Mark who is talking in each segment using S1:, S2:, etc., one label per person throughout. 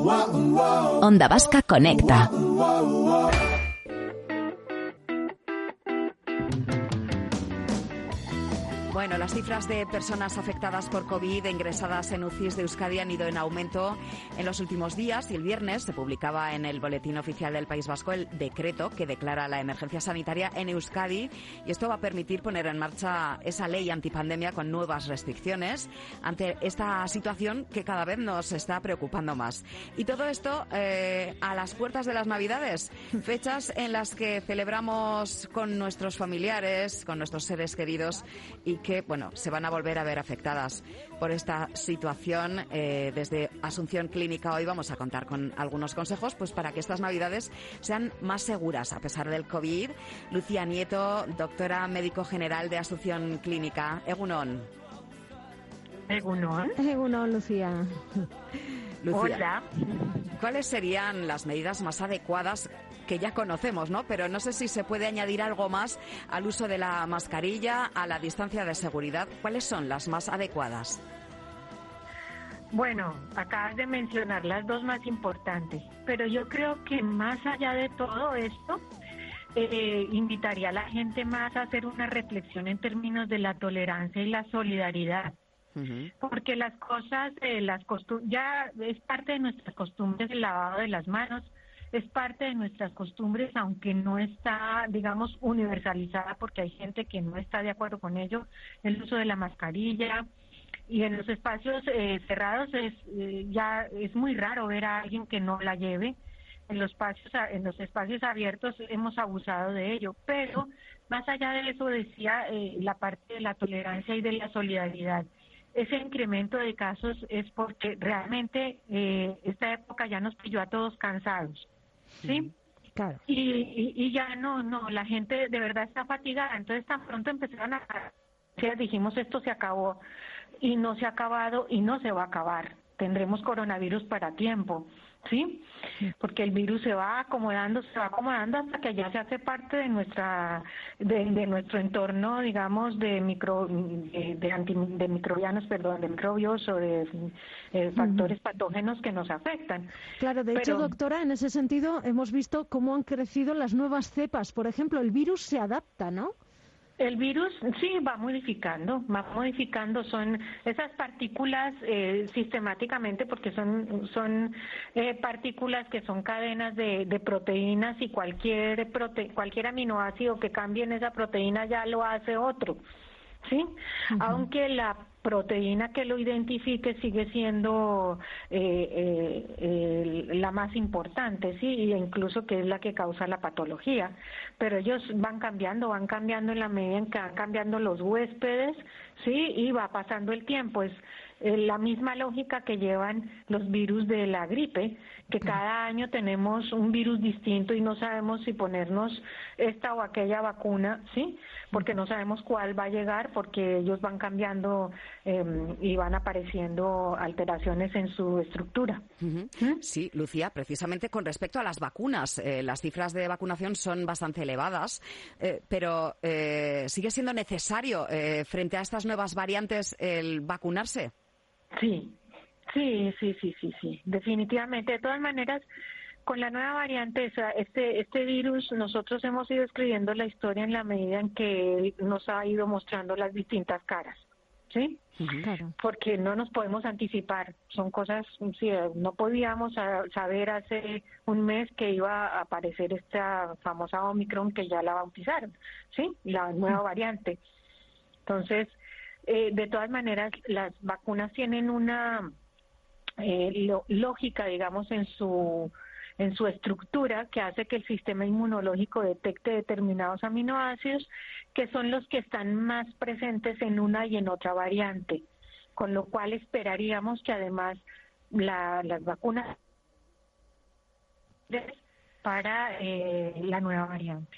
S1: Onda Vasca Conecta.
S2: Bueno, las cifras de personas afectadas por COVID e ingresadas en UCIs de Euskadi han ido en aumento en los últimos días y el viernes se publicaba en el Boletín Oficial del País Vasco el decreto que declara la emergencia sanitaria en Euskadi y esto va a permitir poner en marcha esa ley antipandemia con nuevas restricciones ante esta situación que cada vez nos está preocupando más. Y todo esto a las puertas de las Navidades, fechas en las que celebramos con nuestros familiares, con nuestros seres queridos y que, bueno, se van a volver a ver afectadas por esta situación. Desde Asunción Clínica hoy vamos a contar con algunos consejos pues para que estas Navidades sean más seguras a pesar del COVID. Lucía Nieto, doctora médico general de Asunción Clínica. Egunon.
S3: Egunon.
S4: Egunon, Lucía.
S3: Hola.
S2: ¿Cuáles serían las medidas más adecuadas que ya conocemos, ¿no? Pero no sé si se puede añadir algo más al uso de la mascarilla, a la distancia de seguridad. ¿Cuáles son las más adecuadas?
S3: Bueno, acabas de mencionar las dos más importantes, pero yo creo que más allá de todo esto, invitaría a la gente más a hacer una reflexión en términos de la tolerancia y la solidaridad. Porque las cosas, ya es parte de nuestras costumbres el lavado de las manos, es parte de nuestras costumbres, aunque no está, digamos, universalizada, porque hay gente que no está de acuerdo con ello, el uso de la mascarilla. Y en los espacios cerrados ya es muy raro ver a alguien que no la lleve. En los espacios abiertos hemos abusado de ello, pero más allá de eso decía la parte de la tolerancia y de la solidaridad. Ese incremento de casos es porque realmente esta época ya nos pilló a todos cansados, ¿sí?
S4: Claro.
S3: Y ya no, la gente de verdad está fatigada, entonces tan pronto empezaron dijimos esto se acabó, y no se ha acabado y no se va a acabar, tendremos coronavirus para tiempo, ¿sí? Porque el virus se va acomodando hasta que ya se hace parte de nuestro entorno, digamos, de microbios o de factores patógenos que nos afectan.
S4: Claro, de hecho, doctora, en ese sentido hemos visto cómo han crecido las nuevas cepas. Por ejemplo, el virus se adapta, ¿no?
S3: El virus sí va modificando, son esas partículas sistemáticamente, porque son partículas que son cadenas de proteínas y cualquier aminoácido que cambie en esa proteína ya lo hace otro, ¿sí? Aunque la proteína que lo identifique sigue siendo la más importante, sí, e incluso que es la que causa la patología, pero ellos van cambiando en la medida en que van cambiando los huéspedes, sí, y va pasando el tiempo. Es la misma lógica que llevan los virus de la gripe, que cada año tenemos un virus distinto y no sabemos si ponernos esta o aquella vacuna, ¿sí? Porque no sabemos cuál va a llegar, porque ellos van cambiando y van apareciendo alteraciones en su estructura.
S2: Sí, Lucía, precisamente con respecto a las vacunas, las cifras de vacunación son bastante elevadas, pero ¿sigue siendo necesario frente a estas nuevas variantes el vacunarse?
S3: Sí, definitivamente. De todas maneras, con la nueva variante, o sea, este virus, nosotros hemos ido escribiendo la historia en la medida en que nos ha ido mostrando las distintas caras, ¿sí?
S4: Claro.
S3: Porque no nos podemos anticipar, son cosas, sí, no podíamos saber hace un mes que iba a aparecer esta famosa Omicron que ya la bautizaron, ¿sí? La nueva variante. Entonces, de todas maneras, las vacunas tienen una lógica, digamos, en su estructura, que hace que el sistema inmunológico detecte determinados aminoácidos que son los que están más presentes en una y en otra variante, con lo cual esperaríamos que además las vacunas para la nueva variante.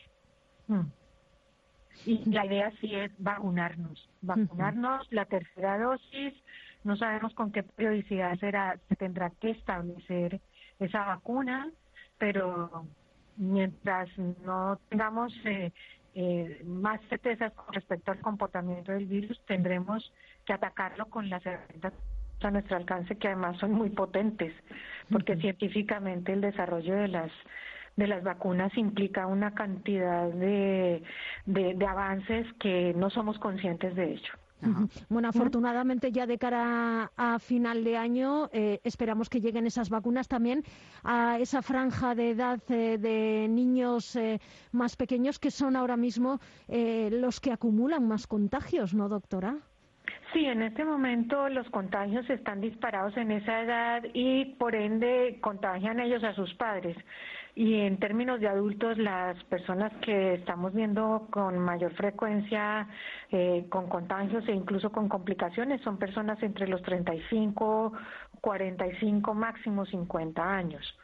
S3: Y la idea sí es vacunarnos, la tercera dosis. No sabemos con qué periodicidad se tendrá que establecer esa vacuna, pero mientras no tengamos más certezas con respecto al comportamiento del virus, tendremos que atacarlo con las herramientas a nuestro alcance, que además son muy potentes, porque científicamente el desarrollo de las vacunas implica una cantidad de avances que no somos conscientes de ello.
S4: Bueno, afortunadamente ya de cara a final de año esperamos que lleguen esas vacunas también a esa franja de edad de niños más pequeños, que son ahora mismo los que acumulan más contagios, ¿no, doctora?
S3: Sí, en este momento los contagios están disparados en esa edad y por ende contagian ellos a sus padres. Y en términos de adultos, las personas que estamos viendo con mayor frecuencia con contagios e incluso con complicaciones son personas entre los 35, 45, máximo 50 años.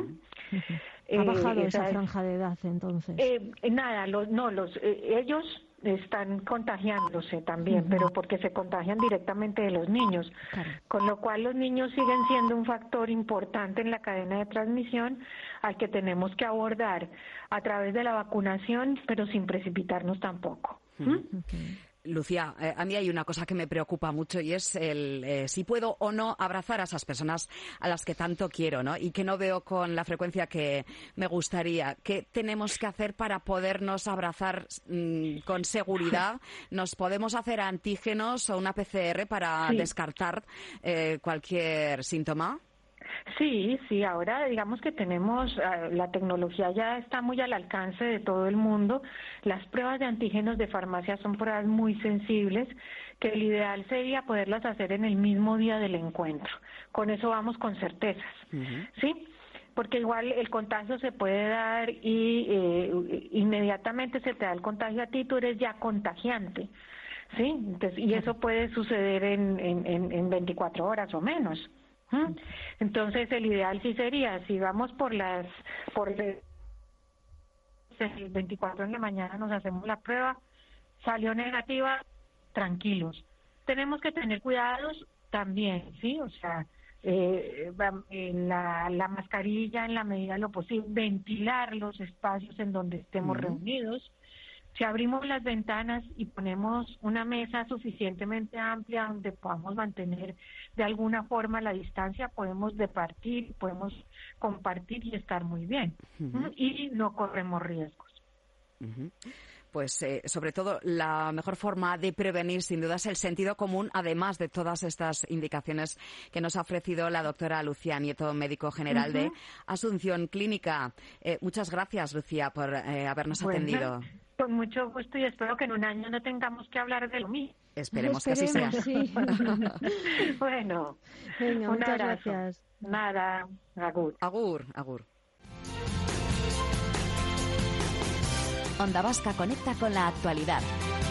S4: ¿Ha bajado esa franja de edad entonces?
S3: Ellos están contagiándose también, pero porque se contagian directamente de los niños, con lo cual los niños siguen siendo un factor importante en la cadena de transmisión al que tenemos que abordar a través de la vacunación, pero sin precipitarnos tampoco.
S2: Lucía, a mí hay una cosa que me preocupa mucho y es el si puedo o no abrazar a esas personas a las que tanto quiero, ¿no? Y que no veo con la frecuencia que me gustaría. ¿Qué tenemos que hacer para podernos abrazar con seguridad? ¿Nos podemos hacer antígenos o una PCR para descartar cualquier síntoma?
S3: Sí, ahora digamos que tenemos, la tecnología ya está muy al alcance de todo el mundo. Las pruebas de antígenos de farmacia son pruebas muy sensibles, que el ideal sería poderlas hacer en el mismo día del encuentro. Con eso vamos con certezas, ¿sí? Porque igual el contagio se puede dar y inmediatamente se te da el contagio a ti, tú eres ya contagiante, ¿sí? Entonces, y eso puede suceder en 24 horas o menos. Entonces el ideal sí sería, si vamos el 24 en la mañana nos hacemos la prueba, salió negativa, tranquilos. Tenemos que tener cuidados también, ¿sí? O sea, la mascarilla en la medida de lo posible, ventilar los espacios en donde estemos reunidos. Si abrimos las ventanas y ponemos una mesa suficientemente amplia donde podamos mantener de alguna forma la distancia, podemos departir, podemos compartir y estar muy bien. Y no corremos riesgos.
S2: Pues sobre todo la mejor forma de prevenir sin duda es el sentido común, además de todas estas indicaciones que nos ha ofrecido la doctora Lucía Nieto, médico general de Asunción Clínica. Muchas gracias, Lucía, por habernos atendido.
S3: Con mucho gusto y espero que en un año no tengamos que hablar de lo mismo.
S2: Esperemos que así sea.
S4: Sí.
S3: Bueno,
S4: venga,
S3: un
S4: muchas
S3: abrazo.
S4: gracias.
S3: Nada, agur.
S2: Agur.
S1: Onda Vasca conecta con la actualidad.